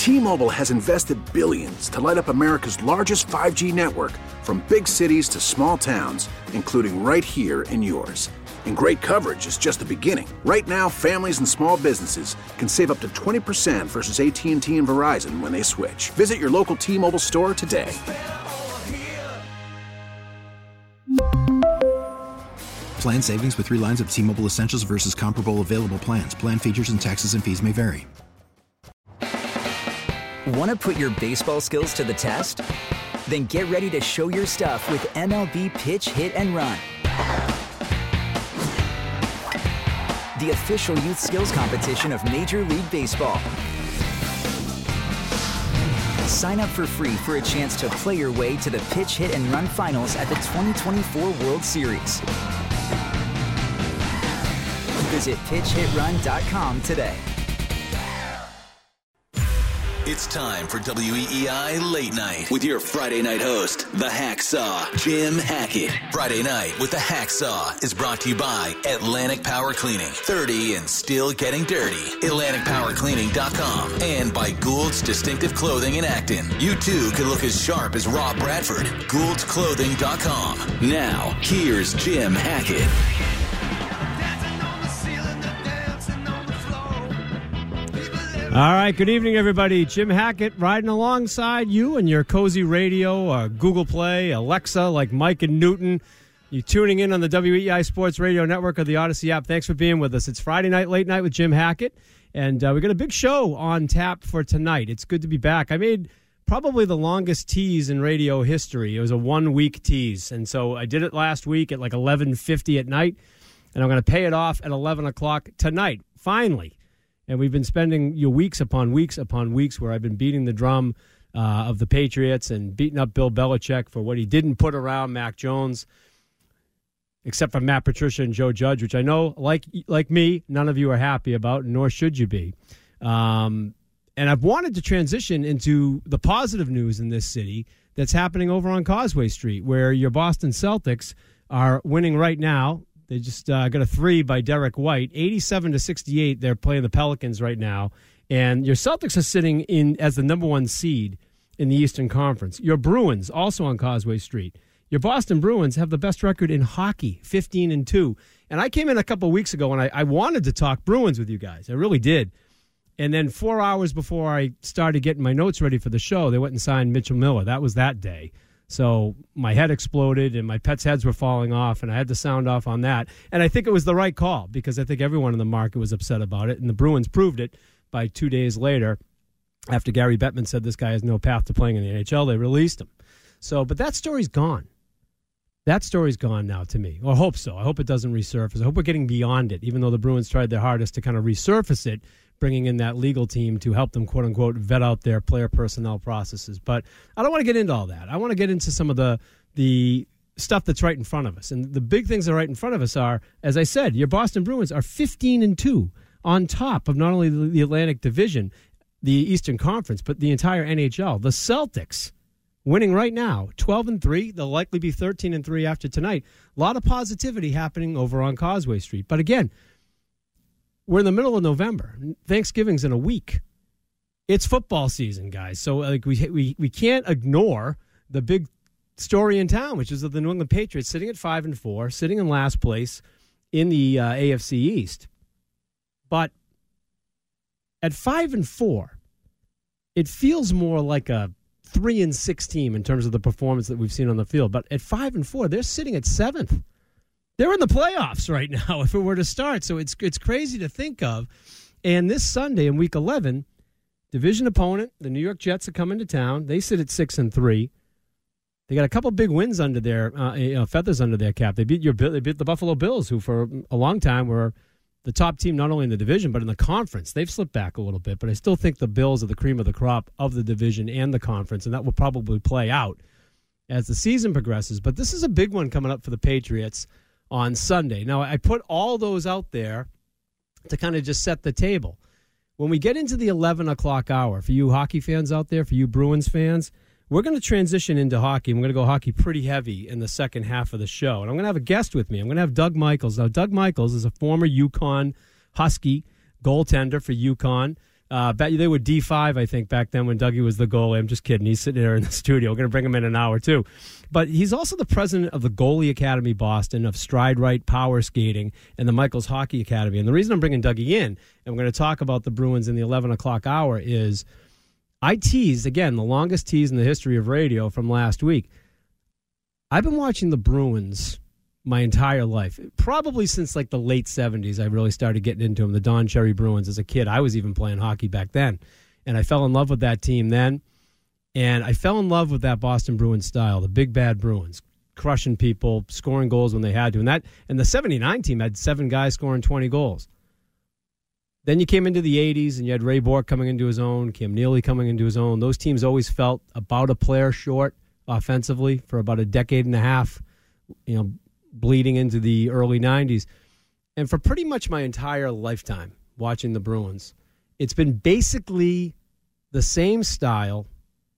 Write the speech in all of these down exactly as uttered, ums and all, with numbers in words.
T-Mobile has invested billions to light up America's largest five G network, from big cities to small towns, including right here in yours. And great coverage is just the beginning. Right now, families and small businesses can save up to twenty percent versus A T and T and Verizon when they switch. Visit your local T-Mobile store today. Plan savings with three lines of T-Mobile Essentials versus comparable available plans. Plan features and taxes and fees may vary. Want to put your baseball skills to the test? Then get ready to show your stuff with M L B Pitch, Hit, and Run. The official youth skills competition of Major League Baseball. Sign up for free for a chance to play your way to the Pitch, Hit, and Run finals at the twenty twenty-four World Series. Visit pitch hit run dot com today. It's time for W E E I Late Night with your Friday night host, the Hacksaw, Jim Hackett. Friday Night with the Hacksaw is brought to you by Atlantic Power Cleaning. thirty and still getting dirty. Atlantic Power Cleaning dot com and by Gould's Distinctive Clothing in Acton. You too could look as sharp as Rob Bradford. Goulds Clothing dot com. Now, here's Jim Hackett. All right, good evening, everybody. Jim Hackett riding alongside you and your cozy radio, uh, Google Play, Alexa, like Mike and Newton. You tuning in on the W E I Sports Radio Network or the Odyssey app. Thanks for being with us. It's Friday night, late night with Jim Hackett, and uh, we got a big show on tap for tonight. It's good to be back. I made probably the longest tease in radio history. It was a one-week tease, and so I did it last week at like eleven fifty at night, and I'm going to pay it off at eleven o'clock tonight, finally. And we've been spending you know, weeks upon weeks upon weeks where I've been beating the drum uh, of the Patriots and beating up Bill Belichick for what he didn't put around Mac Jones, except for Matt Patricia and Joe Judge, which I know, like like me, none of you are happy about, nor should you be. Um, and I've wanted to transition into the positive news in this city that's happening over on Causeway Street, where your Boston Celtics are winning right now. They just uh, got a three by Derek White, eighty-seven to sixty-eight. They're playing the Pelicans right now, and your Celtics are sitting in as the number one seed in the Eastern Conference. Your Bruins also on Causeway Street. Your Boston Bruins have the best record in hockey, fifteen and two. And I came in a couple weeks ago and I, I wanted to talk Bruins with you guys. I really did. And then four hours before I started getting my notes ready for the show, they went and signed Mitchell Miller. That was that day. So my head exploded and my pets' heads were falling off, and I had to sound off on that. And I think it was the right call because I think everyone in the market was upset about it, and the Bruins proved it by two days later. After Gary Bettman said this guy has no path to playing in the N H L, they released him. So, but that story's gone. That story's gone now to me. Well, I hope so. I hope it doesn't resurface. I hope we're getting beyond it, even though the Bruins tried their hardest to kind of resurface it, bringing in that legal team to help them, quote-unquote, vet out their player personnel processes. But I don't want to get into all that. I want to get into some of the the stuff that's right in front of us. And the big things that are right in front of us are, as I said, your Boston Bruins are fifteen and two on top of not only the Atlantic Division, the Eastern Conference, but the entire N H L. The Celtics winning right now, twelve and three. They'll likely be thirteen and three after tonight. A lot of positivity happening over on Causeway Street. But again, we're in the middle of November. Thanksgiving's in a week. It's football season, guys. So like we we we can't ignore the big story in town, which is of the New England Patriots sitting at five and four, sitting in last place in the uh, A F C East. But at five and four, it feels more like a three and six team in terms of the performance that we've seen on the field. But at five and four, they're sitting at seventh. They're in the playoffs right now if it were to start. So it's it's crazy to think of. And this Sunday in week eleven, division opponent, the New York Jets are coming to town. They sit at six and three. They got a couple big wins under their uh, you know, feathers under their cap. They beat your they beat the Buffalo Bills, who for a long time were the top team not only in the division but in the conference. They've slipped back a little bit, but I still think the Bills are the cream of the crop of the division and the conference, and that will probably play out as the season progresses. But this is a big one coming up for the Patriots on Sunday. Now, I put all those out there to kind of just set the table. When we get into the eleven o'clock hour, for you hockey fans out there, for you Bruins fans, we're going to transition into hockey. We're going to go hockey pretty heavy in the second half of the show. And I'm going to have a guest with me. I'm going to have Doug Michaels. Now, Doug Michaels is a former UConn Husky goaltender for UConn. Uh, they were D five, I think, back then when Dougie was the goalie. I'm just kidding. He's sitting there in the studio. We're going to bring him in an hour, too. But he's also the president of the Goalie Academy Boston, of Stride Right Power Skating, and the Michaels Hockey Academy. And the reason I'm bringing Dougie in, and we're going to talk about the Bruins in the eleven o'clock hour, is I teased, again, the longest tease in the history of radio from last week. I've been watching the Bruins my entire life, probably since like the late seventies. I really started getting into them, the Don Cherry Bruins. As a kid, I was even playing hockey back then, and I fell in love with that team then, and I fell in love with that Boston Bruins style, the big bad Bruins, crushing people, scoring goals when they had to, and that and the seventy-nine team had seven guys scoring twenty goals. Then you came into the eighties, and you had Ray Bourque coming into his own, Kim Neely coming into his own. Those teams always felt about a player short offensively for about a decade and a half, you know, bleeding into the early nineties. And for pretty much my entire lifetime watching the Bruins, it's been basically the same style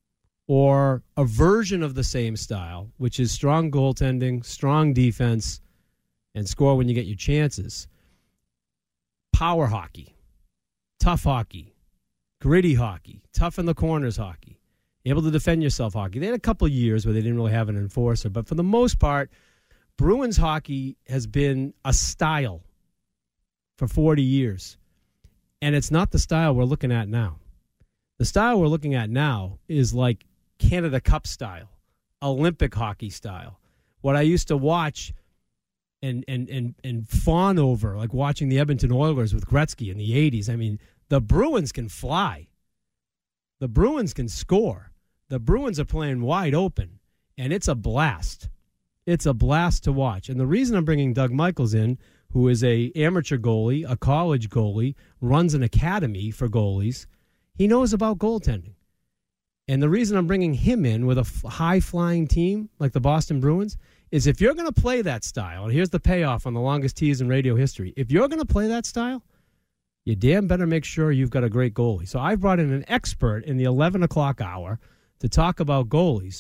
or a version of the same style, which is strong goaltending, strong defense, and score when you get your chances. Power hockey, tough hockey, gritty hockey, tough in the corners hockey, able to defend yourself hockey. They had a couple of years where they didn't really have an enforcer, but for the most part, Bruins hockey has been a style for forty years, and it's not the style we're looking at now. The style we're looking at now is like Canada Cup style, Olympic hockey style. What I used to watch and and and and fawn over, like watching the Edmonton Oilers with Gretzky in the eighties. I mean, the Bruins can fly. The Bruins can score. The Bruins are playing wide open, and it's a blast. It's a blast to watch. And the reason I'm bringing Doug Michaels in, who is a amateur goalie, a college goalie, runs an academy for goalies, he knows about goaltending. And the reason I'm bringing him in with a f- high-flying team like the Boston Bruins is if you're going to play that style, and here's the payoff on the longest tease in radio history, if you're going to play that style, you damn better make sure you've got a great goalie. So I brought in an expert in the eleven o'clock hour to talk about goalies,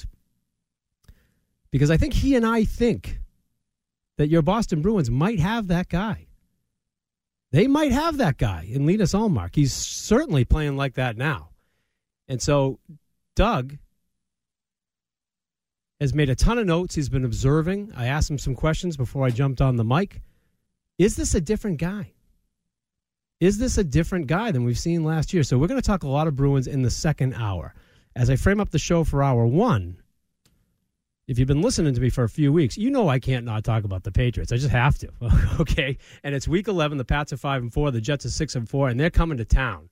because I think he and I think that your Boston Bruins might have that guy. They might have that guy in Linus Ullmark. He's certainly playing like that now. And so Doug has made a ton of notes. He's been observing. I asked him some questions before I jumped on the mic. Is this a different guy? Is this a different guy than we've seen last year? So we're going to talk a lot of Bruins in the second hour. As I frame up the show for hour one, if you've been listening to me for a few weeks, you know I can't not talk about the Patriots. I just have to, okay? And it's week eleven. The Pats are five and four. The Jets are six and four, and they're coming to town.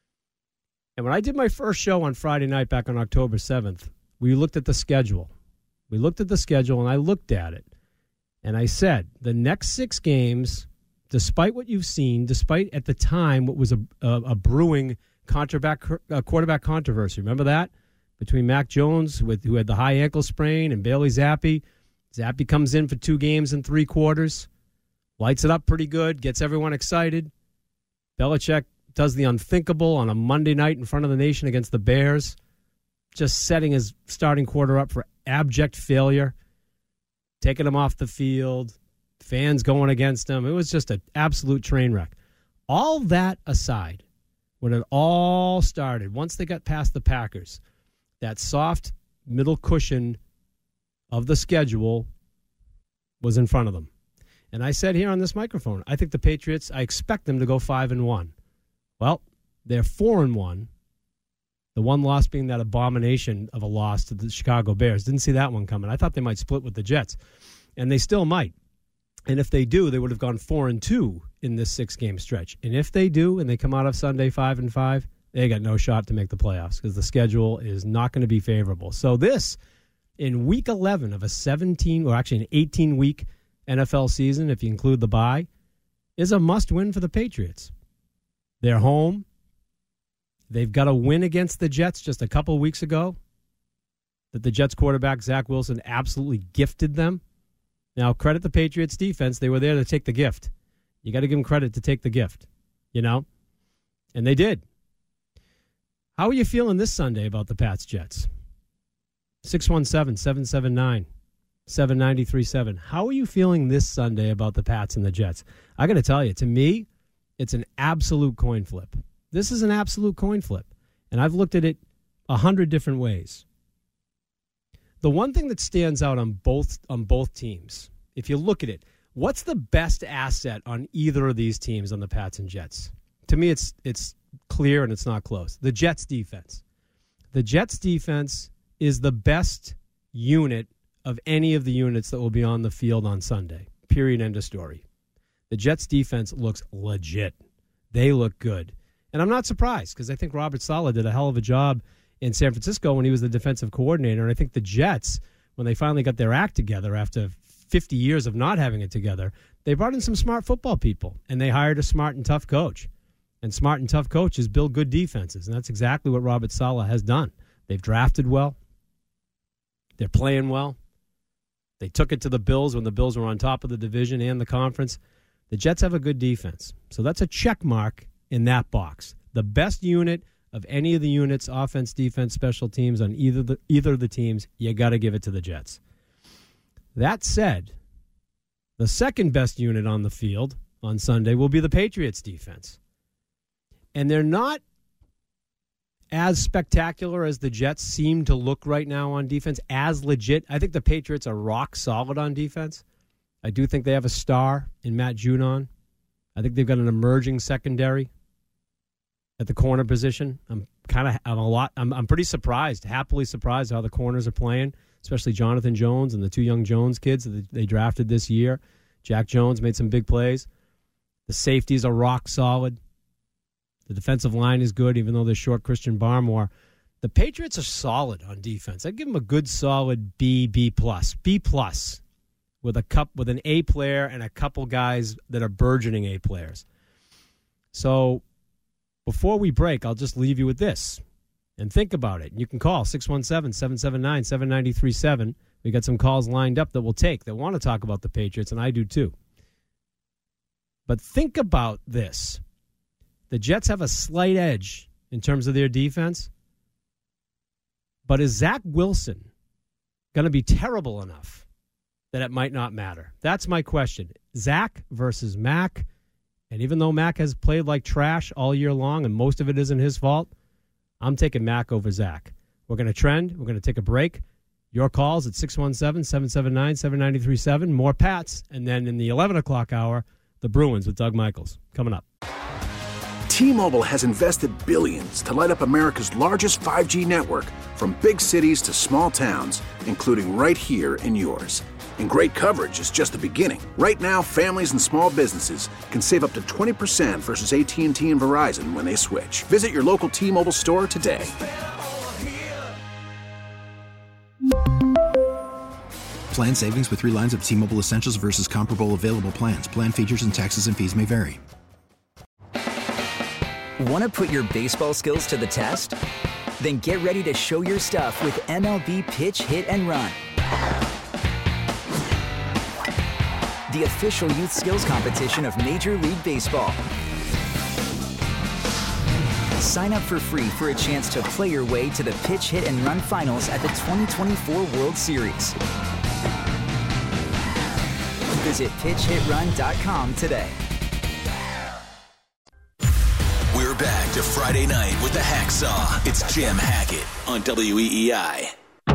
And when I did my first show on Friday night back on October seventh, we looked at the schedule. We looked at the schedule, and I looked at it, and I said, the next six games, despite what you've seen, despite at the time what was a, a, a brewing quarterback, uh, quarterback controversy, remember that? Between Mac Jones, with who had the high ankle sprain, and Bailey Zappi. Zappi comes in for two games and three quarters, lights it up pretty good, gets everyone excited. Belichick does the unthinkable on a Monday night in front of the nation against the Bears, just setting his starting quarter up for abject failure, taking him off the field, fans going against him. It was just an absolute train wreck. All that aside, when it all started, once they got past the Packers, that soft middle cushion of the schedule was in front of them. And I said here on this microphone, I think the Patriots, I expect them to go five and one. Well, they're four and one. The one loss being that abomination of a loss to the Chicago Bears. Didn't see that one coming. I thought they might split with the Jets, and they still might. And if they do, they would have gone four and two in this six-game stretch. And if they do, and they come out of Sunday five and five, they got no shot to make the playoffs because the schedule is not going to be favorable. So this, in week eleven of a seventeen, or actually an eighteen-week N F L season, if you include the bye, is a must-win for the Patriots. They're home. They've got a win against the Jets just a couple weeks ago that the Jets quarterback, Zach Wilson, absolutely gifted them. Now, credit the Patriots defense. They were there to take the gift. You got to give them credit to take the gift, you know? And they did. How are you feeling this Sunday about the Pats Jets? six one seven, seven seven nine, seven nine three seven. How are you feeling this Sunday about the Pats and the Jets? I got to tell you, to me, it's an absolute coin flip. This is an absolute coin flip. And I've looked at it a hundred different ways. The one thing that stands out on both on both teams, if you look at it, what's the best asset on either of these teams, on the Pats and Jets? To me, it's it's clear and it's not close. The Jets defense. The Jets defense is the best unit of any of the units that will be on the field on Sunday. Period, end of story. The Jets defense looks legit. They look good. And I'm not surprised, because I think Robert Saleh did a hell of a job in San Francisco when he was the defensive coordinator. And I think the Jets, when they finally got their act together after fifty years of not having it together, they brought in some smart football people, and they hired a smart and tough coach. And smart and tough coaches build good defenses, and that's exactly what Robert Saleh has done. They've drafted well. They're playing well. They took it to the Bills when the Bills were on top of the division and the conference. The Jets have a good defense. So that's a check mark in that box. The best unit of any of the units, offense, defense, special teams, on either the, either of the teams, you got to give it to the Jets. That said, the second best unit on the field on Sunday will be the Patriots defense. And they're not as spectacular as the Jets seem to look right now on defense, as legit. I think the Patriots are rock solid on defense. I do think they have a star in Matt Judon. I think they've got an emerging secondary at the corner position. I'm kind of I'm a lot. I'm I'm pretty surprised, happily surprised how the corners are playing, especially Jonathan Jones and the two young Jones kids that they drafted this year. Jack Jones made some big plays. The safeties are rock solid. The defensive line is good, even though they're short Christian Barmore. The Patriots are solid on defense. I'd give them a good, solid B, B plus, B plus, with a cup with an A player and a couple guys that are burgeoning A players. So before we break, I'll just leave you with this and think about it. You can call six one seven, seven seven nine, seven nine three seven. We got some calls lined up that we'll take that want to talk about the Patriots, and I do too. But think about this. The Jets have a slight edge in terms of their defense, but is Zach Wilson going to be terrible enough that it might not matter? That's my question. Zach versus Mac, and even though Mac has played like trash all year long and most of it isn't his fault, I'm taking Mac over Zach. We're going to trend. We're going to take a break. Your calls at six one seven, seven seven nine, seven nine three seven. More Pats. And then in the eleven o'clock hour, the Bruins with Doug Michaels. Coming up. T-Mobile has invested billions to light up America's largest five G network, from big cities to small towns, including right here in yours. And great coverage is just the beginning. Right now, families and small businesses can save up to twenty percent versus A T and T and Verizon when they switch. Visit your local T-Mobile store today. Plan savings with three lines of T-Mobile Essentials versus comparable available plans. Plan features and taxes and fees may vary. Want to put your baseball skills to the test? Then get ready to show your stuff with M L B Pitch, Hit, and Run. The official youth skills competition of Major League Baseball. Sign up for free for a chance to play your way to the Pitch, Hit, and Run finals at the twenty twenty-four World Series. Visit pitch hit run dot com today. We're back to Friday night with the Hacksaw. It's Jim Hackett on W E E I.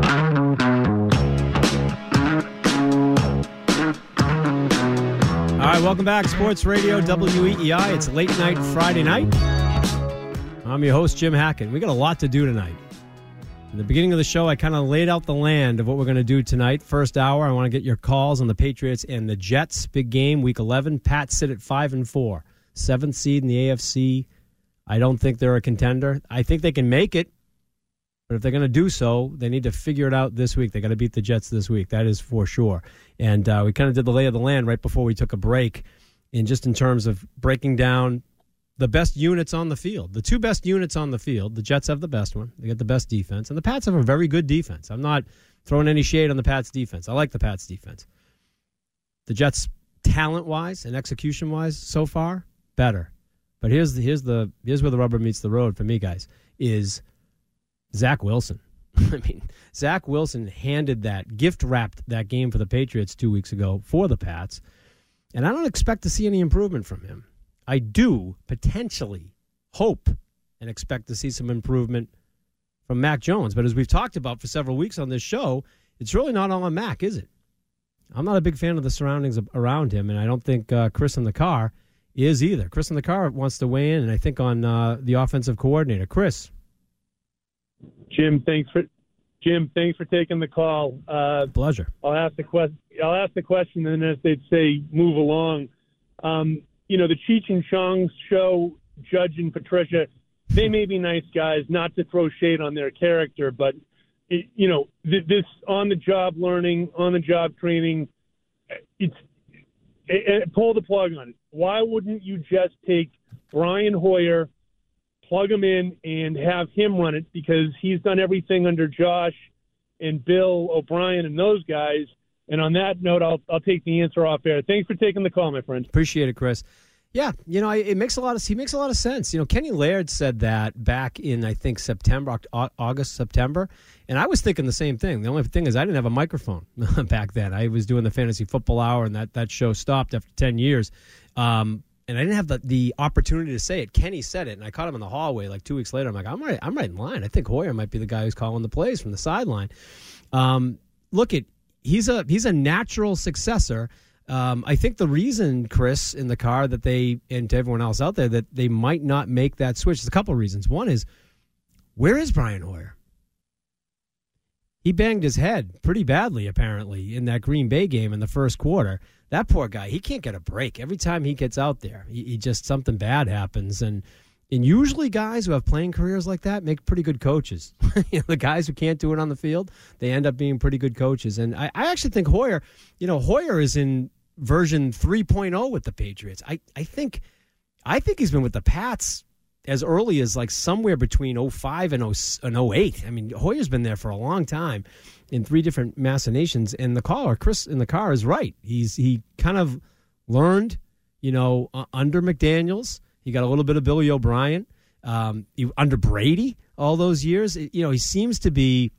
All right, welcome back. Sports Radio, W E E I. It's late night Friday night. I'm your host, Jim Hackett. We got a lot to do tonight. In the beginning of the show, I kind of laid out the land of what we're going to do tonight. First hour, I want to get your calls on the Patriots and the Jets. Big game, week eleven. Pats sit at five and four. Seventh seed in the A F C. I don't think they're a contender. I think they can make it, but if they're going to do so, they need to figure it out this week. They got to beat the Jets this week. That is for sure. And uh, we kind of did the lay of the land right before we took a break, in just in terms of breaking down the best units on the field. The two best units on the field. The Jets have the best one. They get the best defense, and the Pats have a very good defense. I'm not throwing any shade on the Pats defense. I like the Pats defense. The Jets, talent-wise and execution-wise, so far, better. But here's the, here's the here's where the rubber meets the road for me, guys, is Zach Wilson. I mean, Zach Wilson handed that, gift-wrapped that game for the Patriots two weeks ago for the Pats, and I don't expect to see any improvement from him. I do potentially hope and expect to see some improvement from Mac Jones. But as we've talked about for several weeks on this show, it's really not all on Mac, is it? I'm not a big fan of the surroundings around him, and I don't think uh, Chris in the car is either. Chris in the car wants to weigh in, and I think on uh, the offensive coordinator. Chris. Jim, thanks for Jim, thanks for taking the call. Uh, Pleasure. I'll ask the question. I'll ask the question, and as they'd say, move along. Um, you know, the Cheech and Chong show, Judge and Patricia, they may be nice guys, not to throw shade on their character, but it, you know, th- this on-the-job learning, on-the-job training, it's it, it, pull the plug on it. Why wouldn't you just take Brian Hoyer, plug him in, and have him run it, because he's done everything under Josh and Bill O'Brien and those guys. And on that note, I'll I'll take the answer off air. Thanks for taking the call, my friend. Appreciate it, Chris. Yeah, you know, it makes a lot of he makes a lot of sense. You know, Kenny Laird said that back in, I think, September, August, September, and I was thinking the same thing. The only thing is I didn't have a microphone back then. I was doing the Fantasy Football Hour, and that, that show stopped after ten years. Um, And I didn't have the, the opportunity to say it. Kenny said it, and I caught him in the hallway like two weeks later. I'm like, I'm right, I'm right in line. I think Hoyer might be the guy who's calling the plays from the sideline. Um, look, at he's a he's a natural successor. Um, I think the reason, Chris, in the car that they, and to everyone else out there, that they might not make that switch, there's a couple of reasons. One is, where is Brian Hoyer? He banged his head pretty badly, apparently, in that Green Bay game in the first quarter. That poor guy, he can't get a break. Every time he gets out there, he, he just, something bad happens. And and usually guys who have playing careers like that make pretty good coaches. You know, the guys who can't do it on the field, they end up being pretty good coaches. And I, I actually think Hoyer, you know, Hoyer is in version three point oh with the Patriots. I, I think I think he's been with the Pats as early as like somewhere between oh five and oh eight. I mean, Hoyer's been there for a long time in three different machinations. And the caller, Chris in the car, is right. He's he kind of learned, you know, uh, under McDaniels. He got a little bit of Billy O'Brien. Um, he, under Brady all those years. It, you know, he seems to be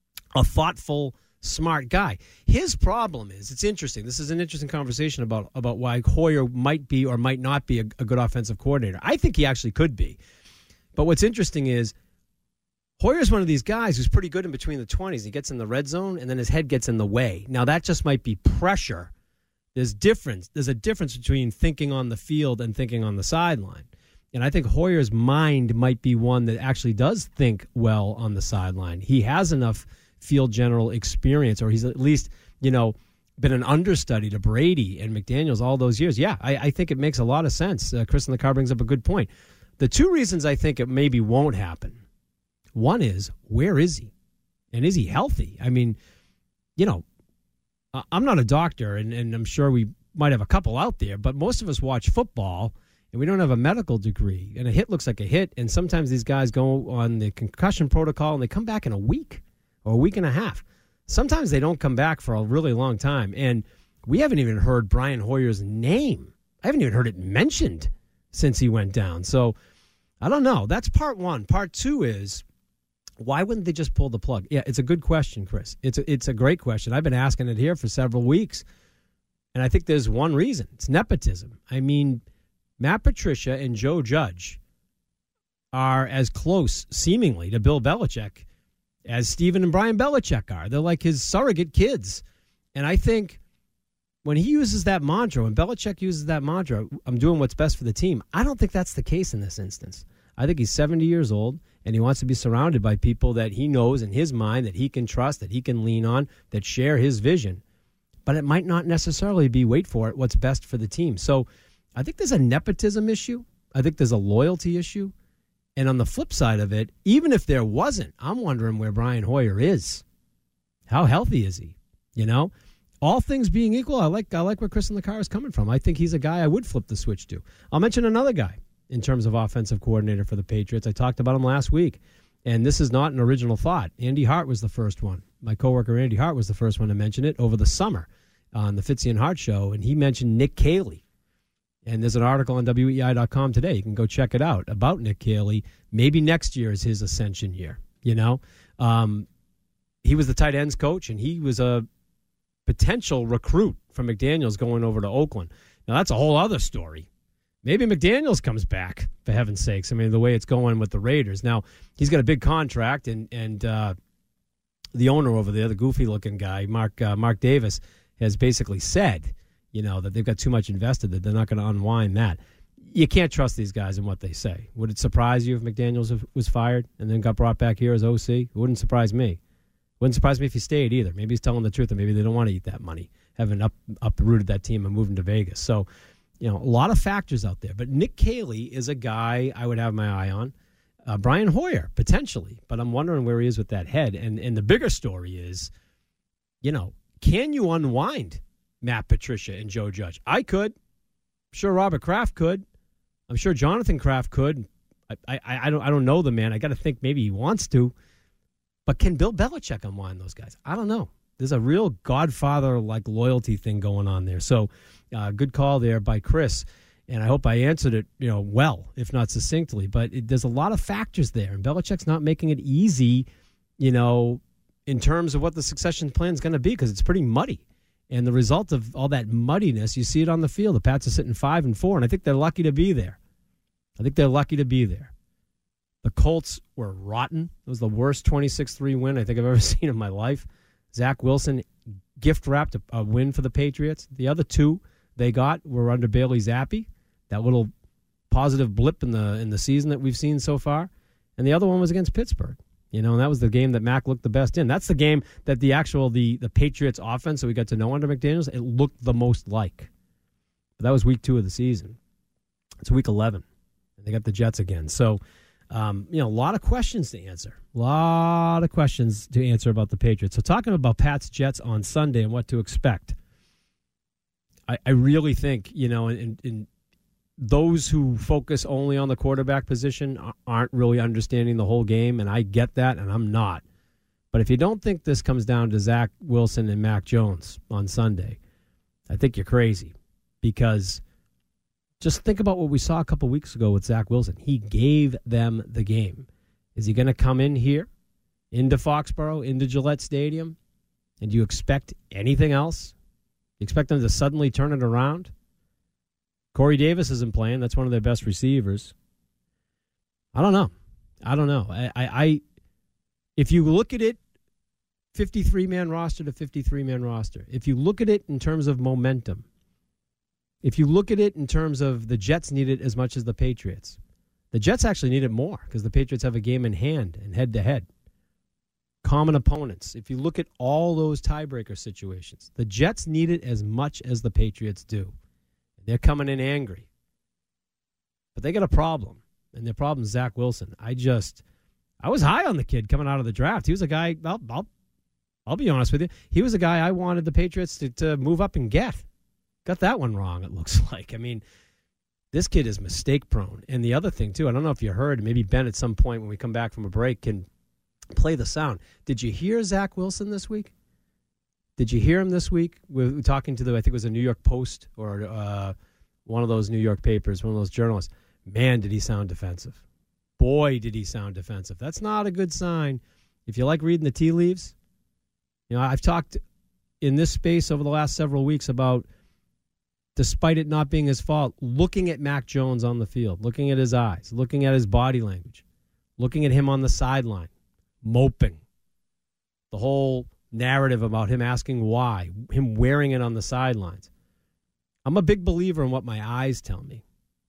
a thoughtful, smart guy. His problem is, it's interesting. This is an interesting conversation about, about why Hoyer might be or might not be a, a good offensive coordinator. I think he actually could be. But what's interesting is Hoyer's one of these guys who's pretty good in between the twenties. He gets in the red zone, and then his head gets in the way. Now, that just might be pressure. There's difference. There's a difference between thinking on the field and thinking on the sideline. And I think Hoyer's mind might be one that actually does think well on the sideline. He has enough field general experience, or he's at least, you know, been an understudy to Brady and McDaniels all those years. Yeah, I, I think it makes a lot of sense. Uh, Chris in the car brings up a good point. The two reasons I think it maybe won't happen, one is, where is he? And is he healthy? I mean, you know, I'm not a doctor, and, and I'm sure we might have a couple out there, but most of us watch football, and we don't have a medical degree. And a hit looks like a hit, and sometimes these guys go on the concussion protocol, and they come back in a week or a week and a half. Sometimes they don't come back for a really long time. And we haven't even heard Brian Hoyer's name. I haven't even heard it mentioned since he went down. So I don't know. That's part one. Part two is, why wouldn't they just pull the plug? Yeah, it's a good question, Chris. It's a, it's a great question. I've been asking it here for several weeks. And I think there's one reason. It's nepotism. I mean, Matt Patricia and Joe Judge are as close, seemingly, to Bill Belichick as Steven and Brian Belichick are. They're like his surrogate kids. And I think when he uses that mantra, when Belichick uses that mantra, I'm doing what's best for the team, I don't think that's the case in this instance. I think he's seventy years old, and he wants to be surrounded by people that he knows in his mind that he can trust, that he can lean on, that share his vision. But it might not necessarily be, wait for it, what's best for the team. So I think there's a nepotism issue. I think there's a loyalty issue. And on the flip side of it, even if there wasn't, I'm wondering where Brian Hoyer is. How healthy is he? You know, all things being equal, I like I like where Chris in the car is coming from. I think he's a guy I would flip the switch to. I'll mention another guy in terms of offensive coordinator for the Patriots. I talked about him last week, and this is not an original thought. Andy Hart was the first one. My coworker Andy Hart was the first one to mention it over the summer on the Fitzy and Hart show, and he mentioned Nick Caley. And there's an article on W E I dot com today. You can go check it out about Nick Caley. Maybe next year is his ascension year, you know. Um, he was the tight ends coach, and he was a potential recruit from McDaniels going over to Oakland. Now, that's a whole other story. Maybe McDaniels comes back, for heaven's sakes. I mean, the way it's going with the Raiders. Now, he's got a big contract, and and uh, the owner over there, the goofy-looking guy, Mark uh, Mark Davis, has basically said, you know, that they've got too much invested, that they're not going to unwind that. You can't trust these guys in what they say. Would it surprise you if McDaniels was fired and then got brought back here as O C? It wouldn't surprise me. Wouldn't surprise me if he stayed either. Maybe he's telling the truth, and maybe they don't want to eat that money, having up, uprooted that team and moved him to Vegas. So, you know, a lot of factors out there. But Nick Caley is a guy I would have my eye on. Uh, Brian Hoyer, potentially. But I'm wondering where he is with that head. And and the bigger story is, you know, can you unwind Matt Patricia and Joe Judge? I could. I'm sure Robert Kraft could. I'm sure Jonathan Kraft could. I, I, I don't I don't know the man. I got to think maybe he wants to. But can Bill Belichick unwind those guys? I don't know. There's a real Godfather-like loyalty thing going on there. So, uh, good call there by Chris, and I hope I answered it, you know, well, if not succinctly. But it, there's a lot of factors there, and Belichick's not making it easy, you know, in terms of what the succession plan is going to be, because it's pretty muddy. And the result of all that muddiness, you see it on the field. The Pats are sitting five and four, and I think they're lucky to be there. I think they're lucky to be there. The Colts were rotten. It was the worst twenty-six three win I think I've ever seen in my life. Zach Wilson gift-wrapped a, a win for the Patriots. The other two they got were under Bailey Zappi, that little positive blip in the in the season that we've seen so far. And the other one was against Pittsburgh. You know, and that was the game that Mac looked the best in. That's the game that the actual, the, the Patriots offense that we got to know under McDaniels, it looked the most like. But that was week two of the season. It's week eleven. And they got the Jets again. So, Um, you know, a lot of questions to answer. A lot of questions to answer about the Patriots. So talking about Pats Jets on Sunday and what to expect, I, I really think, you know, in, in those who focus only on the quarterback position aren't really understanding the whole game, and I get that, and I'm not. But if you don't think this comes down to Zach Wilson and Mac Jones on Sunday, I think you're crazy, because just think about what we saw a couple weeks ago with Zach Wilson. He gave them the game. Is he going to come in here, into Foxborough, into Gillette Stadium, and do you expect anything else? You expect them to suddenly turn it around? Corey Davis isn't playing. That's one of their best receivers. I don't know. I don't know. I, I, I if you look at it, fifty-three man roster to fifty-three man roster, if you look at it in terms of momentum, if you look at it in terms of the Jets need it as much as the Patriots, the Jets actually need it more because the Patriots have a game in hand and head-to-head. Common opponents. If you look at all those tiebreaker situations, the Jets need it as much as the Patriots do. They're coming in angry. But they got a problem, and their problem is Zach Wilson. I just, I was high on the kid coming out of the draft. He was a guy, I'll, I'll, I'll be honest with you, he was a guy I wanted the Patriots to, to move up and get. Got that one wrong, it looks like. I mean, this kid is mistake-prone. And the other thing, too, I don't know if you heard, maybe Ben at some point when we come back from a break can play the sound. Did you hear Zach Wilson this week? Did you hear him this week? We were talking to the, I think it was a New York Post or uh, one of those New York papers, one of those journalists. Man, did he sound defensive. Boy, did he sound defensive. That's not a good sign. If you like reading the tea leaves, you know, I've talked in this space over the last several weeks about, despite it not being his fault, looking at Mac Jones on the field, looking at his eyes, looking at his body language, looking at him on the sideline, moping. The whole narrative about him asking why, him wearing it on the sidelines. I'm a big believer in what my eyes tell me.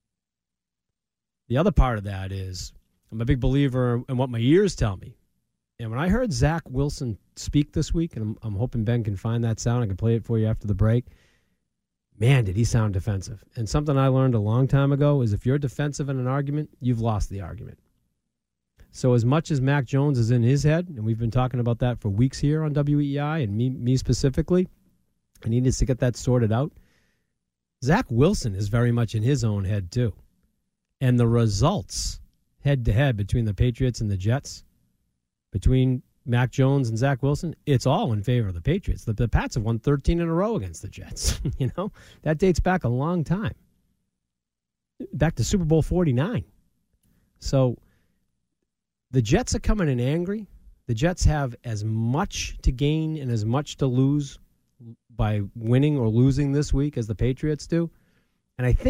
The other part of that is I'm a big believer in what my ears tell me. And when I heard Zach Wilson speak this week, and I'm, I'm hoping Ben can find that sound, I can play it for you after the break, man, did he sound defensive. And something I learned a long time ago is if you're defensive in an argument, you've lost the argument. So as much as Mac Jones is in his head, and we've been talking about that for weeks here on W E I, and me, me specifically, and he needs to get that sorted out, Zach Wilson is very much in his own head too. And the results head-to-head between the Patriots and the Jets, between Mac Jones and Zach Wilson, it's all in favor of the Patriots. The, the Pats have won thirteen in a row against the Jets. You know, that dates back a long time, back to Super Bowl forty-nine. So the Jets are coming in angry. The Jets have as much to gain and as much to lose by winning or losing this week as the Patriots do. And I think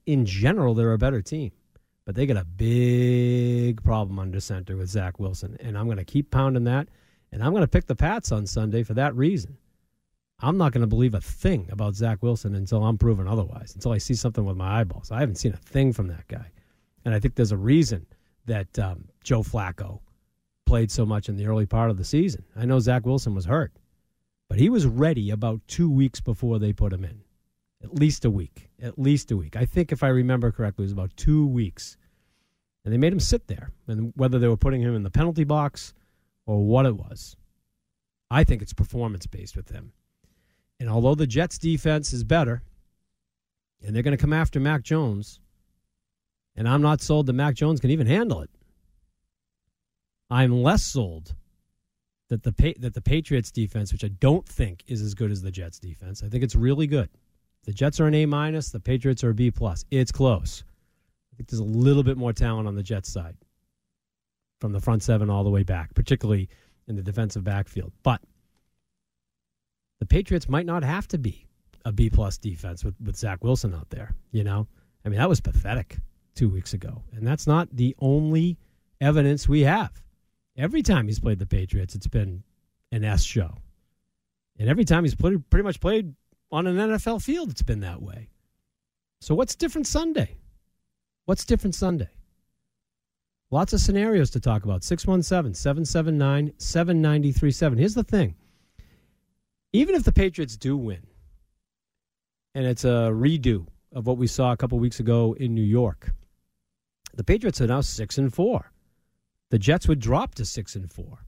in general, they're a better team. But they got a big problem under center with Zach Wilson. And I'm going to keep pounding that. And I'm going to pick the Pats on Sunday for that reason. I'm not going to believe a thing about Zach Wilson until I'm proven otherwise, until I see something with my eyeballs. I haven't seen a thing from that guy. And I think there's a reason that um, Joe Flacco played so much in the early part of the season. I know Zach Wilson was hurt, but he was ready about two weeks before they put him in. At least a week. At least a week. I think if I remember correctly, it was about two weeks. And they made him sit there. And whether they were putting him in the penalty box or what it was, I think it's performance-based with him. And although the Jets' defense is better, and they're going to come after Mac Jones, and I'm not sold that Mac Jones can even handle it, I'm less sold that the that the Patriots' defense, which I don't think is as good as the Jets' defense, I think it's really good. The Jets are an A minus. The Patriots are a B plus. It's close. I think there's a little bit more talent on the Jets side, from the front seven all the way back, particularly in the defensive backfield. But the Patriots might not have to be a B plus defense with, with Zach Wilson out there. You know, I mean, that was pathetic two weeks ago, and that's not the only evidence we have. Every time he's played the Patriots, it's been an S show, and every time he's played, pretty much played on an N F L field, it's been that way. So what's different Sunday? What's different Sunday? Lots of scenarios to talk about. six one seven, seven seven nine, seven nine three seven. Here's the thing. Even if the Patriots do win, and it's a redo of what we saw a couple weeks ago in New York, the Patriots are now six and four. The Jets would drop to six and four.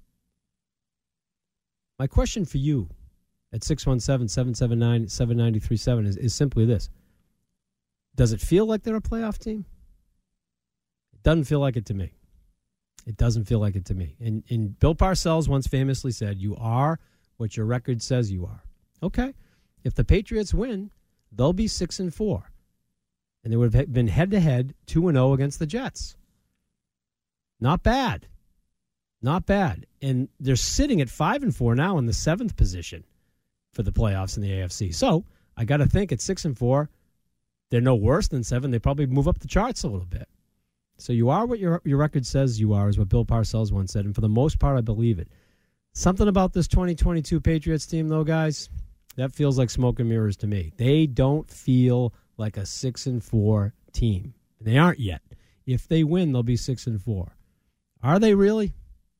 My question for you at six one seven, seven seven nine, seven nine three seven is, is simply this. Does it feel like they're a playoff team? It doesn't feel like it to me. It doesn't feel like it to me. And, and Bill Parcells once famously said, you are what your record says you are. Okay. If the Patriots win, they'll be six and four. And they would have been head-to-head two and oh against the Jets. Not bad. Not bad. And they're sitting at five and four now in the seventh position for the playoffs in the A F C. So I got to think at six and four, they're no worse than seven. They probably move up the charts a little bit. So you are what your your record says you are, is what Bill Parcells once said. And for the most part, I believe it. Something about this twenty twenty-two Patriots team, though, guys, that feels like smoke and mirrors to me. They don't feel like a six and four team. And they aren't yet. If they win, they'll be six and four. Are they really?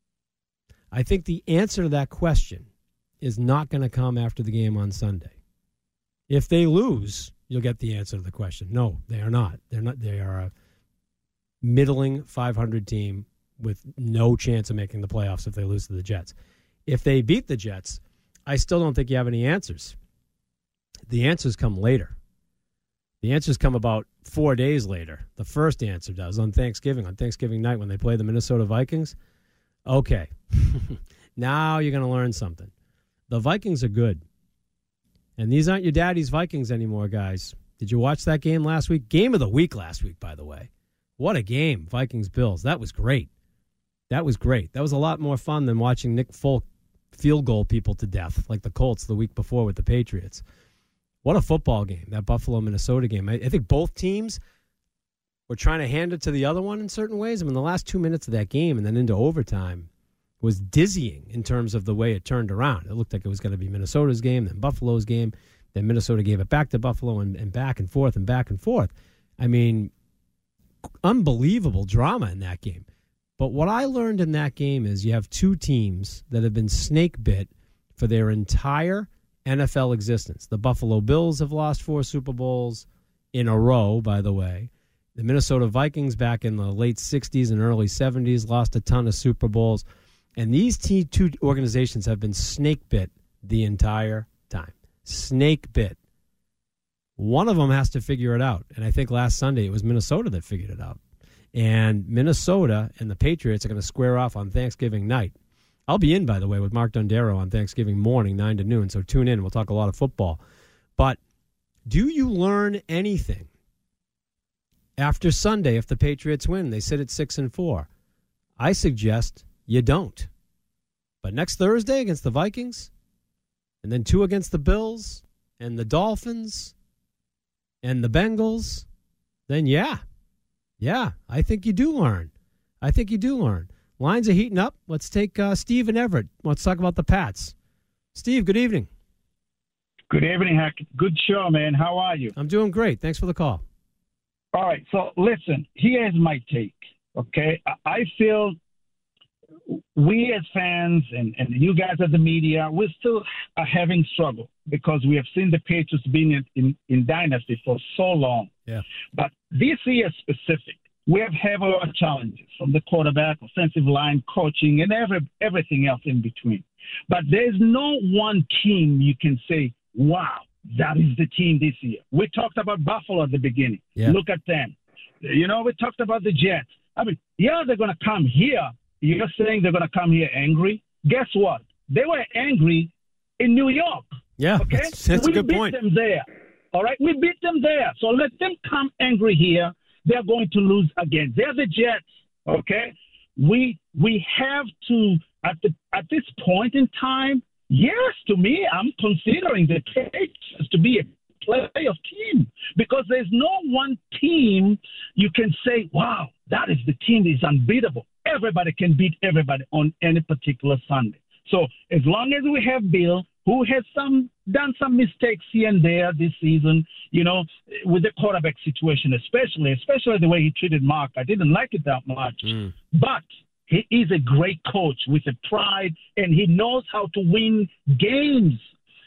I think the answer to that question is not going to come after the game on Sunday. If they lose, you'll get the answer to the question. No, they are not. They're not. They are a middling five hundred team with no chance of making the playoffs if they lose to the Jets. If they beat the Jets, I still don't think you have any answers. The answers come later. The answers come about four days later. The first answer does on Thanksgiving, on Thanksgiving night when they play the Minnesota Vikings. Okay, now you're going to learn something. The Vikings are good. And these aren't your daddy's Vikings anymore, guys. Did you watch that game last week? Game of the week last week, by the way. What a game, Vikings-Bills. That was great. That was great. That was a lot more fun than watching Nick Folk field goal people to death like the Colts the week before with the Patriots. What a football game, that Buffalo-Minnesota game. I, I think both teams were trying to hand it to the other one in certain ways. I mean, the last two minutes of that game and then into overtime was dizzying in terms of the way it turned around. It looked like it was going to be Minnesota's game, then Buffalo's game, then Minnesota gave it back to Buffalo and, and back and forth and back and forth. I mean, unbelievable drama in that game. But what I learned in that game is you have two teams that have been snake bit for their entire N F L existence. The Buffalo Bills have lost four Super Bowls in a row, by the way. The Minnesota Vikings back in the late sixties and early seventies lost a ton of Super Bowls. And these t- two organizations have been snake bit the entire time. Snake bit. One of them has to figure it out. And I think last Sunday it was Minnesota that figured it out. And Minnesota and the Patriots are going to square off on Thanksgiving night. I'll be in, by the way, with Mark Dondero on Thanksgiving morning, nine to noon, so tune in. We'll talk a lot of football. But do you learn anything after Sunday if the Patriots win? They sit at six and four. I suggest you don't. But next Thursday against the Vikings, and then two against the Bills, and the Dolphins, and the Bengals, then yeah. Yeah, I think you do learn. I think you do learn. Lines are heating up. Let's take uh, Steve and Everett. Let's talk about the Pats. Steve, good evening. Good evening, Hack. Good show, man. How are you? I'm doing great. Thanks for the call. All right, so listen, here's my take, okay? I feel we as fans and, and you guys at the media, we still are having struggle because we have seen the Patriots being in, in, in dynasty for so long. Yeah. But this year specific, we have had our challenges from the quarterback, offensive line, coaching, and every, everything else in between. But there's no one team you can say, wow, that is the team this year. We talked about Buffalo at the beginning. Yeah. Look at them. You know, we talked about the Jets. I mean, yeah, they're going to come here. You're saying they're going to come here angry? Guess what? They were angry in New York. Yeah, okay? that's, that's we a good beat point. them there. All right? We beat them there. So let them come angry here. They're going to lose again. They're the Jets, okay? We we have to, at the at this point in time, yes, to me, I'm considering the Patriots to be a playoff team because there's no one team you can say, wow, that is the team that is unbeatable. Everybody can beat everybody on any particular Sunday. So as long as we have Bill, who has some done some mistakes here and there this season, you know, with the quarterback situation, especially, especially the way he treated Mark. I didn't like it that much. Mm. But he is a great coach with a pride, and he knows how to win games.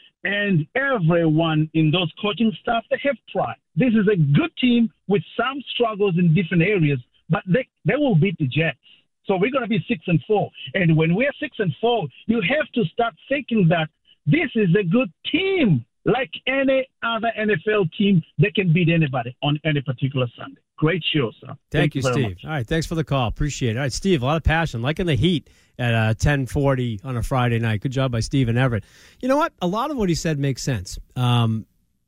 And everyone in those coaching staff, they have pride. This is a good team with some struggles in different areas, but they, they will beat the Jets. So we're going to be six and four. And when we're six and four, you have to start thinking that this is a good team, like any other N F L team that can beat anybody on any particular Sunday. Great show, sir. Thank, Thank you, you Steve. much. All right, thanks for the call. Appreciate it. All right, Steve, a lot of passion, liking the heat at uh, ten forty on a Friday night. Good job by Steve and Everett. You know what? A lot of what he said makes sense, um,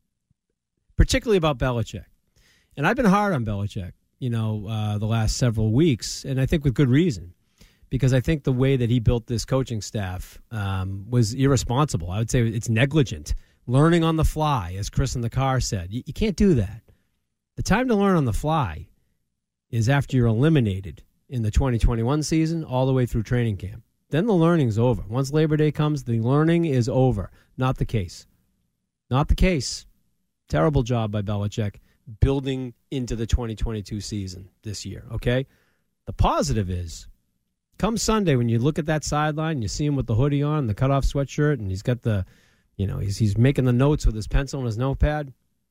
particularly about Belichick. And I've been hard on Belichick, you know, uh, the last several weeks, and I think with good reason. Because I think the way that he built this coaching staff um, was irresponsible. I would say it's negligent. Learning on the fly, as Chris in the car said. You, you can't do that. The time to learn on the fly is after you're eliminated in the twenty twenty-one season all the way through training camp. Then the learning's over. Once Labor Day comes, the learning is over. Not the case. Not the case. Terrible job by Belichick building into the twenty twenty-two season this year, okay? The positive is, come Sunday, when you look at that sideline, you see him with the hoodie on, the cutoff sweatshirt, and he's got the, you know, he's he's making the notes with his pencil and his notepad.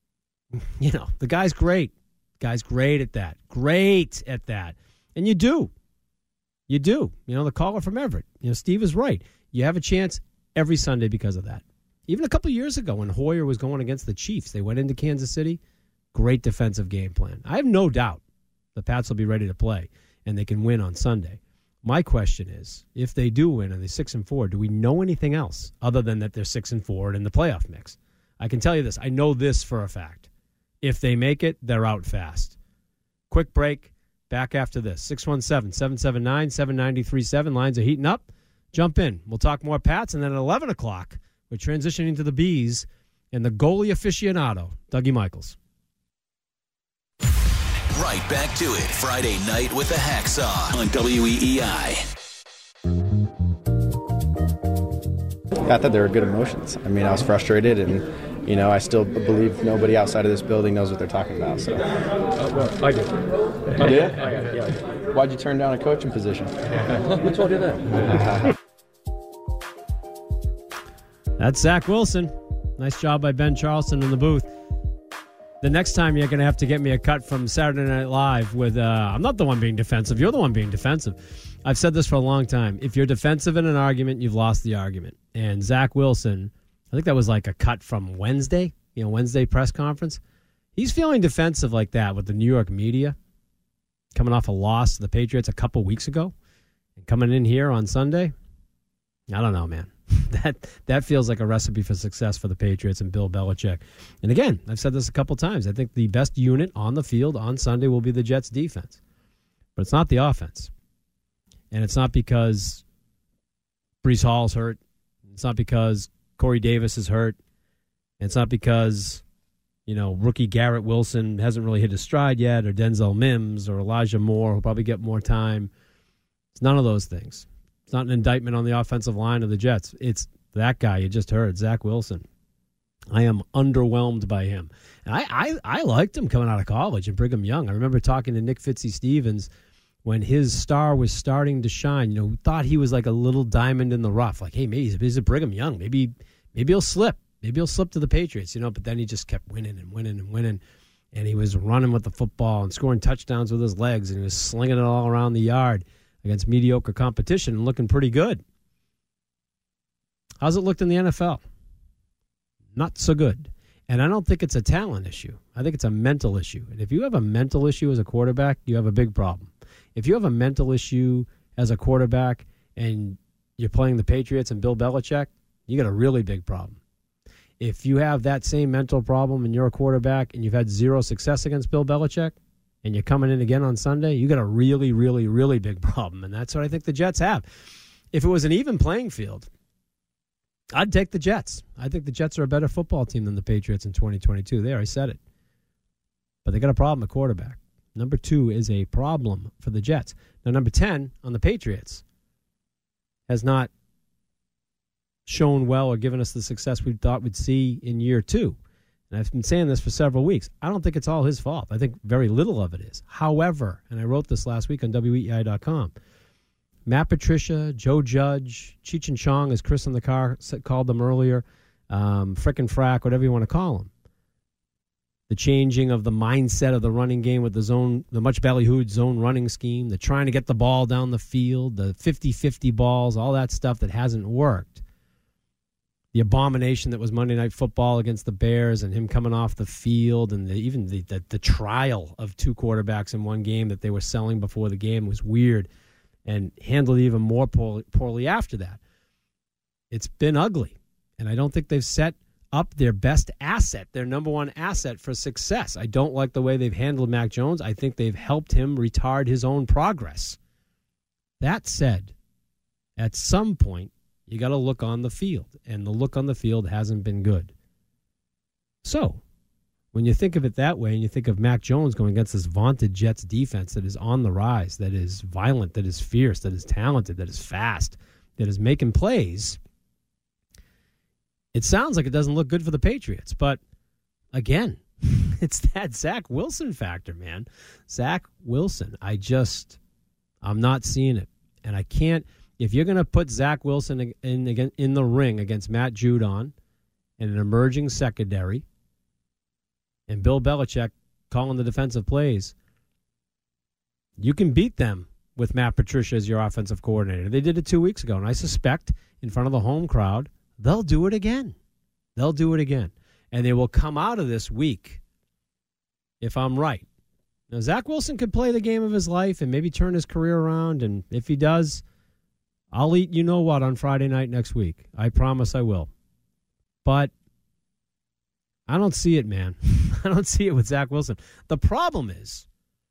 You know, the guy's great. The guy's great at that. Great at that. And you do. You do. You know, the caller from Everett, you know, Steve is right. You have a chance every Sunday because of that. Even a couple of years ago when Hoyer was going against the Chiefs, they went into Kansas City. Great defensive game plan. I have no doubt the Pats will be ready to play and they can win on Sunday. My question is, if they do win and they're six and four, do we know anything else other than that they're six and four and in the playoff mix? I can tell you this. I know this for a fact. If they make it, they're out fast. Quick break. Back after this. six one seven, seven seven nine, seven nine three seven. Lines are heating up. Jump in. We'll talk more Pats. And then at eleven o'clock, we're transitioning to the Bees and the goalie aficionado, Dougie Michaels. Right back to it. Friday night with the Hacksaw on W E E I. I thought they were good emotions. I mean, I was frustrated, and, you know, I still believe nobody outside of this building knows what they're talking about. So, uh, well, I did. You did? I did, yeah, I did. Why'd you turn down a coaching position? Who told you that? That's Zach Wilson. Nice job by Ben Charleston in the booth. The next time you're going to have to get me a cut from Saturday Night Live with, uh, I'm not the one being defensive. You're the one being defensive. I've said this for a long time. If you're defensive in an argument, you've lost the argument. And Zach Wilson, I think that was like a cut from Wednesday, you know, Wednesday press conference. He's feeling defensive like that with the New York media, coming off a loss to the Patriots a couple weeks ago and coming in here on Sunday. I don't know, man. That that feels like a recipe for success for the Patriots and Bill Belichick. And again, I've said this a couple times. I think the best unit on the field on Sunday will be the Jets' defense. But it's not the offense. And it's not because Breece Hall's hurt. It's not because Corey Davis is hurt. And it's not because you know, rookie Garrett Wilson hasn't really hit his stride yet, or Denzel Mims or Elijah Moore, who'll probably get more time. It's none of those things. It's not an indictment on the offensive line of the Jets. It's that guy you just heard, Zach Wilson. I am underwhelmed by him. And I, I, I liked him coming out of college in Brigham Young. I remember talking to Nick Fitzy-Stevens when his star was starting to shine. You know, we thought he was like a little diamond in the rough. Like, hey, maybe he's, he's a Brigham Young. Maybe, maybe he'll slip. Maybe he'll slip to the Patriots, you know. But then he just kept winning and winning and winning. And he was running with the football and scoring touchdowns with his legs. And he was slinging it all around the yard against mediocre competition and looking pretty good. How's it looked in the N F L? Not so good. And I don't think it's a talent issue. I think it's a mental issue. And if you have a mental issue as a quarterback, you have a big problem. If you have a mental issue as a quarterback and you're playing the Patriots and Bill Belichick, you got a really big problem. If you have that same mental problem and you're a quarterback and you've had zero success against Bill Belichick and you're coming in again on Sunday, you got a really, really, really big problem. And that's what I think the Jets have. If it was an even playing field, I'd take the Jets. I think the Jets are a better football team than the Patriots in twenty twenty-two. There, I said it. But they got a problem at quarterback. Number two is a problem for the Jets. Now, number ten on the Patriots has not shown well or given us the success we thought we'd see in year two. And I've been saying this for several weeks. I don't think it's all his fault. I think very little of it is. However, and I wrote this last week on W E I dot com, Matt Patricia, Joe Judge, Cheech and Chong, as Chris in the car called them earlier, um, frickin' frack, whatever you want to call them. The changing of the mindset of the running game with the zone, the much ballyhooed zone running scheme, the trying to get the ball down the field, the fifty-fifty balls, all that stuff that hasn't worked. The abomination that was Monday Night Football against the Bears and him coming off the field, and the, even the, the, the trial of two quarterbacks in one game that they were selling before the game was weird. And handled even more poorly, poorly after that. It's been ugly, and I don't think they've set up their best asset, their number one asset for success. I don't like the way they've handled Mac Jones. I think they've helped him retard his own progress. That said, at some point, you got to look on the field, and the look on the field hasn't been good. So, when you think of it that way and you think of Mac Jones going against this vaunted Jets defense that is on the rise, that is violent, that is fierce, that is talented, that is fast, that is making plays, it sounds like it doesn't look good for the Patriots. But, again, it's that Zach Wilson factor, man. Zach Wilson, I just, I'm not seeing it. And I can't, if you're going to put Zach Wilson in, in, in the ring against Matt Judon and an emerging secondary, and Bill Belichick calling the defensive plays, you can beat them with Matt Patricia as your offensive coordinator. They did it two weeks ago, and I suspect in front of the home crowd, they'll do it again. They'll do it again. And they will come out of this week, if I'm right. Now, Zach Wilson could play the game of his life and maybe turn his career around, and if he does, I'll eat you-know-what on Friday night next week. I promise I will. But I don't see it, man. I don't see it with Zach Wilson. The problem is,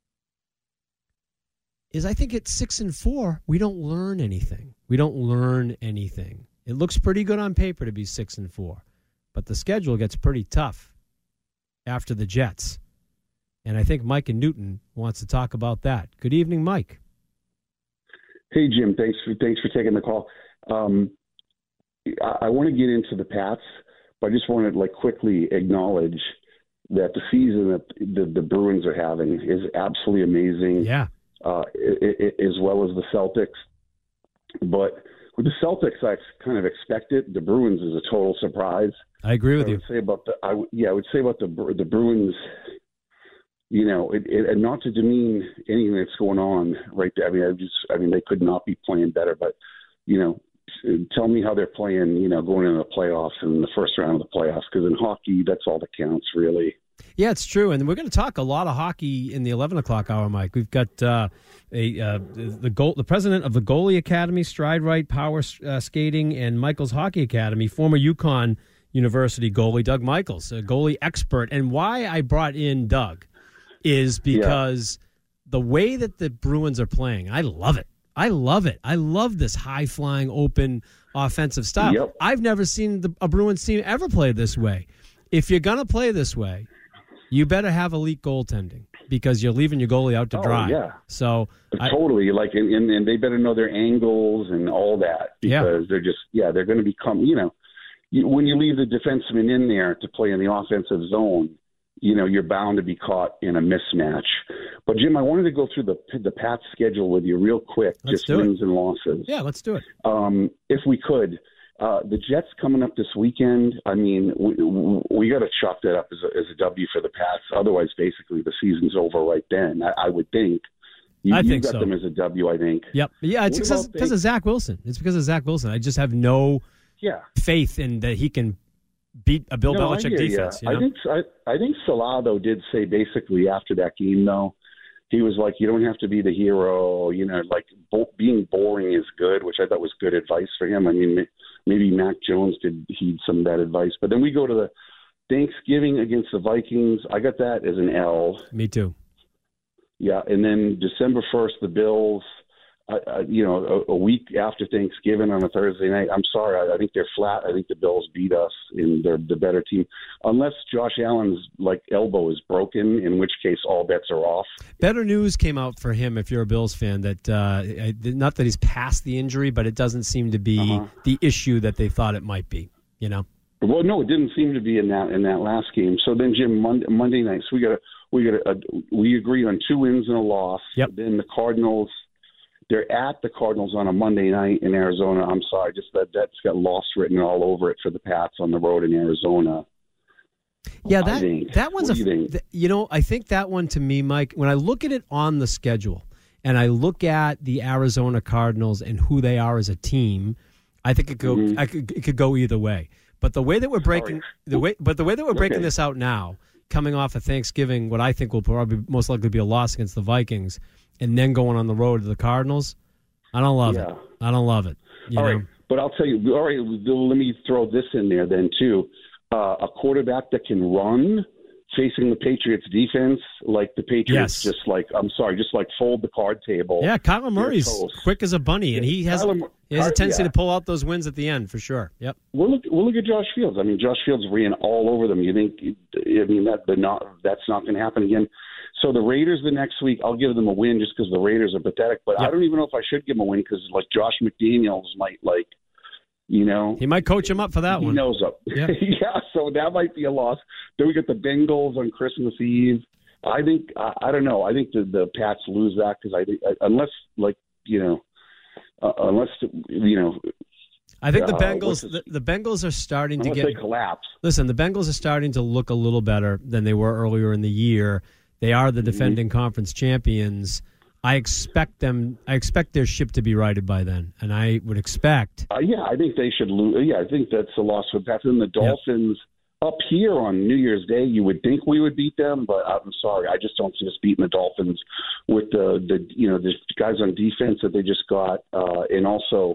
is I think at six and four, we don't learn anything. We don't learn anything. It looks pretty good on paper to be six and four, but the schedule gets pretty tough after the Jets. And I think Mike and Newton wants to talk about that. Good evening, Mike. Hey, Jim. Thanks for thanks for taking the call. Um, I, I want to get into the Pats. I just want to like quickly acknowledge that the season that the, the Bruins are having is absolutely amazing. Yeah. Uh, it, it, as well as the Celtics. But with the Celtics, I kind of expect it. The Bruins is a total surprise. I agree with I you. Would say about the, I, yeah, I would say about the the Bruins, you know, it, it, and not to demean anything that's going on right there. I mean, I just, I mean, they could not be playing better, but, you know, tell me how they're playing, you know, going into the playoffs and the first round of the playoffs, because in hockey, that's all that counts, really. Yeah, it's true, and we're going to talk a lot of hockey in the eleven o'clock hour, Mike. We've got uh, a uh, the goal, the president of the Goalie Academy, Stride Right Power uh, Skating, and Michaels Hockey Academy, former UConn University goalie Doug Michaels, a goalie expert. And why I brought in Doug is because yeah. the way that the Bruins are playing, I love it. I love it. I love this high-flying, open, offensive style. Yep. I've never seen the, a Bruins team ever play this way. If you're going to play this way, you better have elite goaltending because you're leaving your goalie out to Oh, dry. yeah. So I, Totally. Like, and, and, and they better know their angles and all that because Yeah. they're just, yeah, they're going to become, you know, you, when you leave the defenseman in there to play in the offensive zone, you know, you're bound to be caught in a mismatch. But, Jim, I wanted to go through the the Pats schedule with you real quick, Let's just do it. wins and losses. yeah, let's do it. Um, if we could. Uh, the Jets coming up this weekend, I mean, we, we got to chalk that up as a, as a W for the Pats. Otherwise, basically, the season's over right then, I, I would think. You, I you think got so. them as a W, I think. Yep. Yeah, it's What because, about because they- of Zach Wilson. It's because of Zach Wilson. I just have no Yeah. faith in that he can beat a Bill No, I Belichick hear ya. defense. You know? I think I, I think Salah, though, did say basically after that game, though, he was like, you don't have to be the hero. You know, like bo- being boring is good, which I thought was good advice for him. I mean, maybe Mac Jones did heed some of that advice. But then we go to the Thanksgiving against the Vikings. I got that as an L. Me too. Yeah, and then December first, the Bills. I, I, you know, a, a week after Thanksgiving on a Thursday night. I'm sorry, I, I think they're flat. I think the Bills beat us, and they're the better team, unless Josh Allen's like elbow is broken, in which case all bets are off. Better news came out for him if you're a Bills fan that uh, I- not that he's past the injury, but it doesn't seem to be Uh-huh. the issue that they thought it might be. You know. Well, no, it didn't seem to be in that in that last game. So then, Jim, Monday, Monday night, so we got a, we got a, we agreed on two wins and a loss. Yep. Then the Cardinals. They're at the Cardinals on a Monday night in Arizona. I'm sorry, just that that's got loss written all over it for the Pats on the road in Arizona. Yeah, I that think. that one's What a do you think? th- you know, I think that one to me, Mike, when I look at it on the schedule and I look at the Arizona Cardinals and who they are as a team, I think it could Mm-hmm. go I could, it could go either way. But the way that we're breaking the way but the way that we're breaking Okay. this out now, coming off of Thanksgiving, what I think will probably most likely be a loss against the Vikings and then going on the road to the Cardinals, I don't love Yeah. it. I don't love it. You All know? right, but I'll tell you. All right, let me throw this in there then too. Uh, a quarterback that can run, facing the Patriots defense, like the Patriots, Yes. just like I'm sorry, just like fold the card table. Yeah, Kyler Murray's toast. quick as a bunny, and he has Kyler Mur- he has a Ky- tendency yeah. to pull out those wins at the end for sure. Yep. We'll look. We'll look at Josh Fields. I mean, Josh Fields ran all over them. You think? I mean, that the not that's not going to happen again. So the Raiders the next week, I'll give them a win just because the Raiders are pathetic. But I Yep. don't even know if I should give them a win because like Josh McDaniels might like, you know, He might coach him up for that he one. knows up. Yeah. Yeah. So that might be a loss. Then we get the Bengals on Christmas Eve. I think I, I don't know. I think the the Pats lose that because I think unless like you know, uh, unless you know. I think the Uh, Bengals what's the, the Bengals are starting to Unless get they collapse. Listen, the Bengals are starting to look a little better than they were earlier in the year. They are Mm-hmm. the defending conference champions. I expect them I expect their ship to be righted by then. And I would expect Uh, yeah, I think they should lose. Yeah, I think that's a loss for the Pats. And the Dolphins up here on New Year's Day, you would think we would beat them, but I'm sorry, I just don't see us beating the Dolphins with the the you know the guys on defense that they just got, uh, and also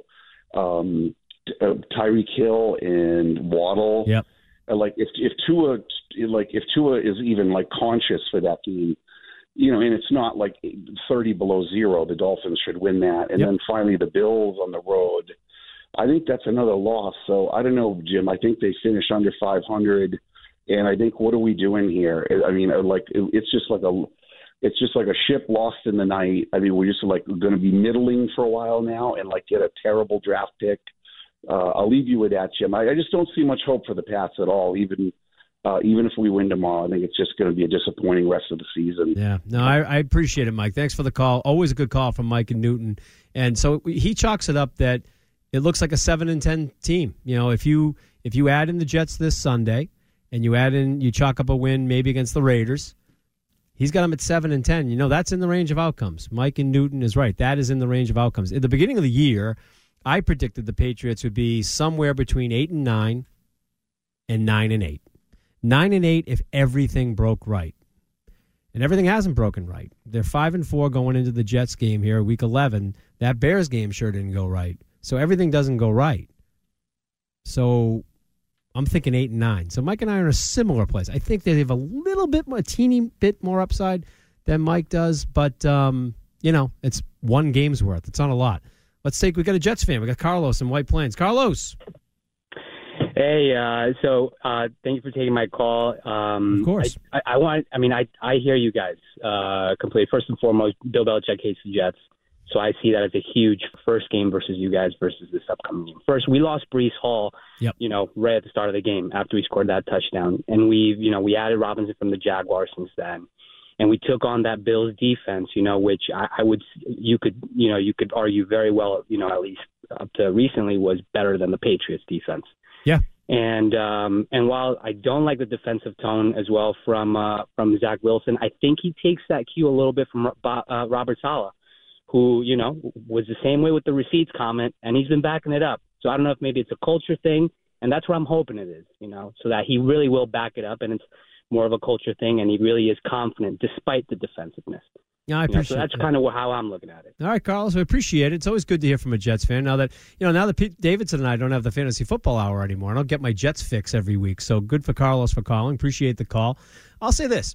um, uh, Tyreek Hill and Waddle. Yep. Uh, like if if Tua like if Tua is even like conscious for that game. You know, and it's not like thirty below zero. The Dolphins should win that. And Yep. then finally the Bills on the road. I think that's another loss. So I don't know, Jim. I think they finished under five hundred. And I think, what are we doing here? I mean, like, it's just like a it's just like a ship lost in the night. I mean, we're just like going to be middling for a while now and like get a terrible draft pick. Uh, I'll leave you with that, Jim. I, I just don't see much hope for the Pats at all, even Uh, even if we win tomorrow. I think it's just going to be a disappointing rest of the season. Yeah, no, I, I appreciate it, Mike. Thanks for the call. Always a good call from Mike and Newton. And so he chalks it up that it looks like a seven and ten team. You know, if you if you add in the Jets this Sunday, and you add in you chalk up a win maybe against the Raiders, he's got them at seven and ten. You know, that's in the range of outcomes. Mike and Newton is right. That is in the range of outcomes. At the beginning of the year, I predicted the Patriots would be somewhere between eight and nine and nine and eight. Nine and eight if everything broke right. And everything hasn't broken right. They're five and four going into the Jets game here, week eleven. That Bears game sure didn't go right. So everything doesn't go right. So I'm thinking eight and nine. So Mike and I are in a similar place. I think they have a little bit more, a teeny bit more upside than Mike does, but um, you know, it's one game's worth. It's not a lot. Let's take. We got a Jets fan. We got Carlos in White Plains. Carlos. Hey, uh, so uh, thank you for taking my call. Um, of course. I, I, I want. I mean, I I hear you guys uh, completely. First and foremost, Bill Belichick hates the Jets, so I see that as a huge first game versus you guys versus this upcoming game. First, we lost Breece Hall, yep. you know, right at the start of the game after he scored that touchdown, and we, you know, we added Robinson from the Jaguars since then. And we took on that Bills defense, you know, which I, I would, you could, you know, you could argue very well, you know, at least up to recently was better than the Patriots defense. Yeah. And um, and while I don't like the defensive tone as well from uh, from Zach Wilson, I think he takes that cue a little bit from uh, Robert Saleh, who, you know, was the same way with the receipts comment, and he's been backing it up. So I don't know if maybe it's a culture thing, and that's what I'm hoping it is, you know, so that he really will back it up, and it's more of a culture thing, and he really is confident despite the defensiveness. Yeah, I you know, appreciate so that's that. kind of how I'm looking at it. All right, Carlos, I appreciate it. It's always good to hear from a Jets fan. Now that you know, now that Pete Davidson and I don't have the fantasy football hour anymore, I don't get my Jets fix every week. So good for Carlos for calling. Appreciate the call. I'll say this: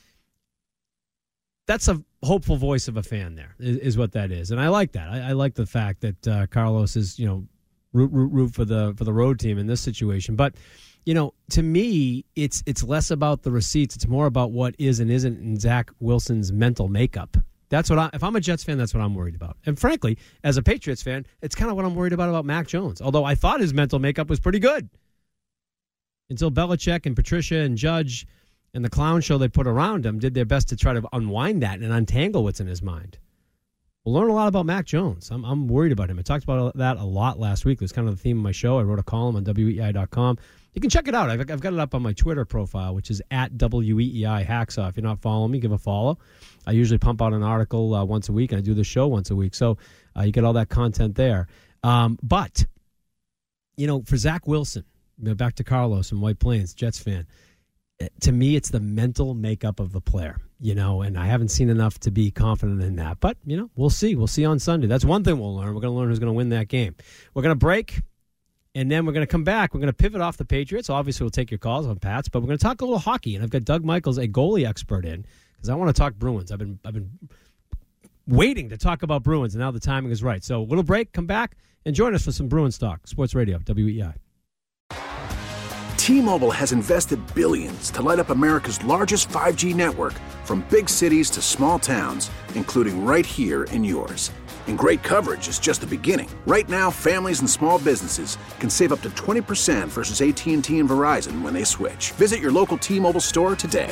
that's a hopeful voice of a fan. There is, is what that is, and I like that. I, I like the fact that uh, Carlos is, you know, root root root for the for the road team in this situation, but. You know, to me, it's it's less about the receipts. It's more about what is and isn't in Zach Wilson's mental makeup. That's what I, if I'm a Jets fan, that's what I'm worried about. And frankly, as a Patriots fan, it's kind of what I'm worried about about Mac Jones. Although I thought his mental makeup was pretty good until Belichick and Patricia and Judge and the clown show they put around him did their best to try to unwind that and untangle what's in his mind. We'll learn a lot about Mac Jones. I'm I'm worried about him. I talked about that a lot last week. It was kind of the theme of my show. I wrote a column on W E I dot com. You can check it out. I've, I've got it up on my Twitter profile, which is at W E E I Hacksaw. If you're not following me, give a follow. I usually pump out an article uh, once a week, and I do the show once a week. So uh, you get all that content there. Um, but, you know, for Zach Wilson, you know, back to Carlos in White Plains, Jets fan, to me, it's the mental makeup of the player, you know, and I haven't seen enough to be confident in that. But, you know, we'll see. We'll see on Sunday. That's one thing we'll learn. We're going to learn who's going to win that game. We're going to break. And then we're going to come back. We're going to pivot off the Patriots. Obviously, we'll take your calls on Pats, but we're going to talk a little hockey. And I've got Doug Michaels, a goalie expert, in because I want to talk Bruins. I've been I've been waiting to talk about Bruins, and now the timing is right. So, a little break, come back, and join us for some Bruins talk. Sports Radio, W E I. T-Mobile has invested billions to light up America's largest five G network, from big cities to small towns, including right here in yours. And great coverage is just the beginning. Right now, families and small businesses can save up to twenty percent versus A T and T and Verizon when they switch. Visit your local T-Mobile store today.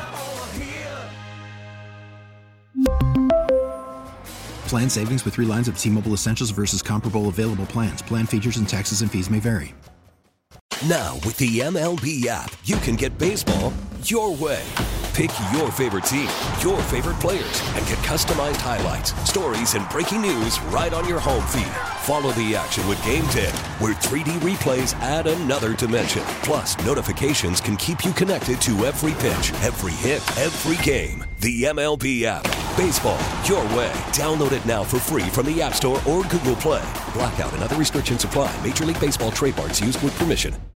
Plan savings with three lines of T-Mobile Essentials versus comparable available plans. Plan features and taxes and fees may vary. Now, with the M L B app, you can get baseball your way. Pick your favorite team, your favorite players, and get customized highlights, stories, and breaking news right on your home feed. Follow the action with Game ten, where three D replays add another dimension. Plus, notifications can keep you connected to every pitch, every hit, every game. The M L B app. Baseball your way. Download it now for free from the App Store or Google Play. Blackout and other restrictions apply. Major League Baseball trademarks used with permission.